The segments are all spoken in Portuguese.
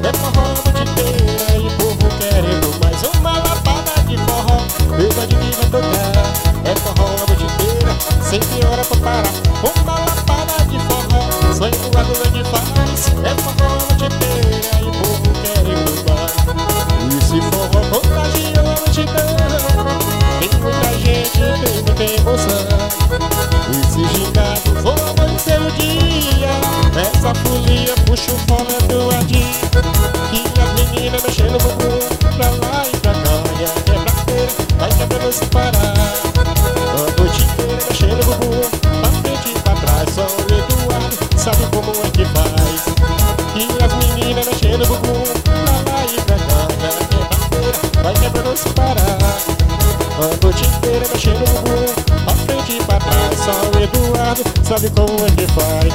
é forró a noite inteira e o povo querendo mais uma lapada de forró. Verdade que vai tocar, é forró a noite inteira, sempre hora pra parar. Uma lapada de forró, sonho do lado é que faz, é forró a noite inteira e o povo querendo mais. E se forró contagia a noite inteira, tem muita gente, tem muita emoção. E se gingado for amanhecer o dia, essa folia puxa o fone do ladinho, que as meninas mexendo no bumbum pra lá e pra cá. E a quebradeira vai quebrando sem parar, a noite inteira mexendo no bumbum pra frente e pra trás. Só o Eduardo sabe como é que faz. E as meninas mexendo no bumbum pra lá e pra cá. E a quebradeira vai quebrando sem parar, a noite inteira mexendo no bumbum pra frente e pra trás. Só o Eduardo sabe como é que faz.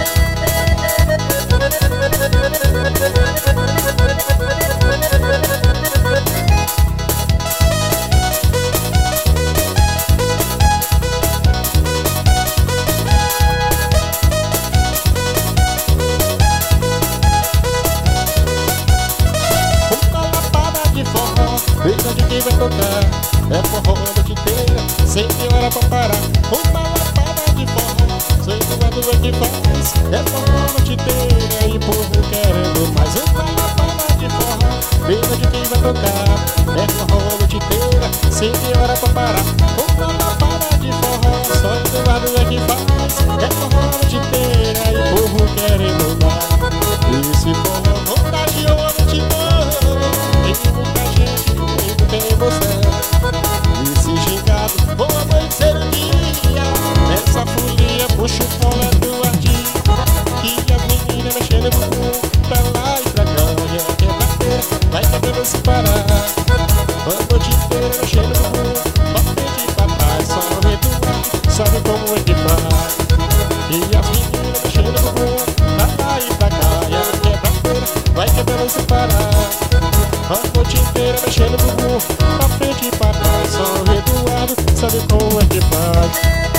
Uma lapada de forró, verdade que vai tocar, é forró a noite inteira, sempre hora pra parar. Uma lapada de forró, sei que o lado é que faz, é forró a noite inteira e o povo querendo mais. Uma lapada de forró, verdade que vai tocar, é forró a noite inteira, sempre hora pra parar. Uma lapada de forró, só do lado é que faz, é forró a noite inteira e o povo querendo mais. E se forró contagiou a noite toda, tem muita gente, tem muita emoção. E se gingado vou amanhecer o dia, essa folia puxa o fone do ladinho, que as meninas mexendo no bumbum pra lá e pra cá. E a quebradeira vai quebrando sem parar, a noite inteira mexendo no bumbum pra frente e pra trás. Só o Eduardo sabe como é que faz. E as meninas mexendo no bumbum pra lá e pra cá. E a quebradeira vai quebrando sem parar, a noite inteira mexendo no bumbum pra frente e pra trás. Só o Eduardo sabe como é que faz.